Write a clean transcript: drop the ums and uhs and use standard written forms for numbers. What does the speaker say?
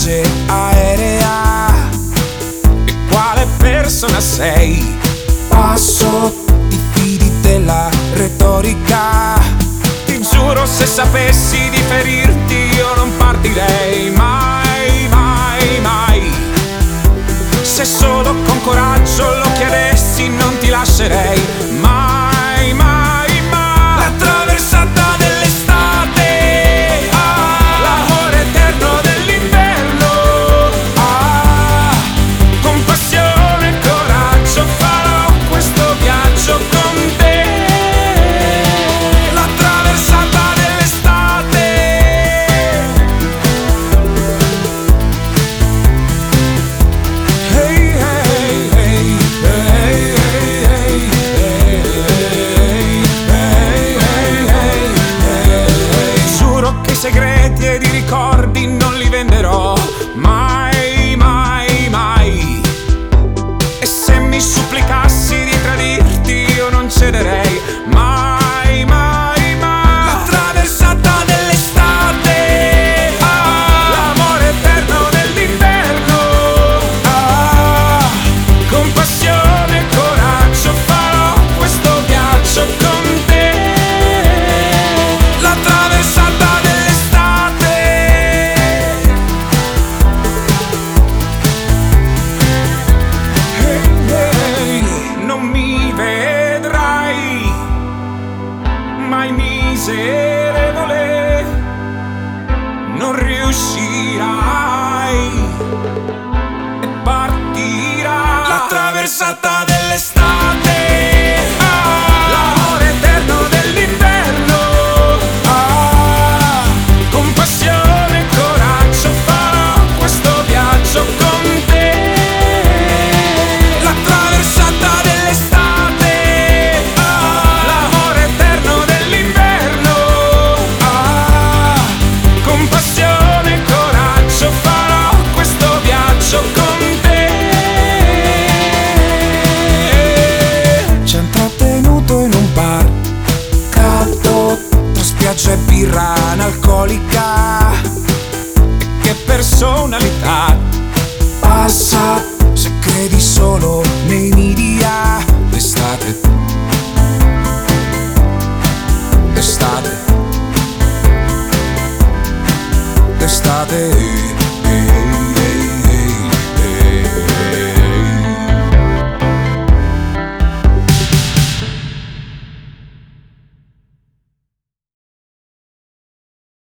strage aerea. E quale persona sei? Passo, ti fidi della retorica. Ti giuro, se sapessi di ferirti io non partirei mai, mai, mai. Se solo con coraggio lo chiedessi non ti lascerei mai, mai, mai. La traversata dell'estate, l'amore eterno dell'inverno, con passione e coraggio farò questo viaggio con te. La traversata dell'estate. Hey, hey, hey, hey, hey, hey, hey, hey. Giuro che i segreti ed i ricordi non li venderò mai, mai, mai. E se mi supplicassi di tradirti io non cederei mai, mai, mai. La traversata dell'estate, l'amore eterno dell'inverno, con passione e coraggio farò questo viaggio con te. La traversata dell'estate. Hey, hey, non mi vedrai mai miserevole, non riuscirai e partirà. La traversata dell'estate, l'amore eterno dell'inverno, con passione e coraggio farò questo viaggio con te. La traversata dell'estate, l'amore eterno dell'inverno, con passione e coraggio farò questo viaggio con te. Ci han trattenuto in un bar caldo, tra spiaggia e birra analcolica. E che personalità!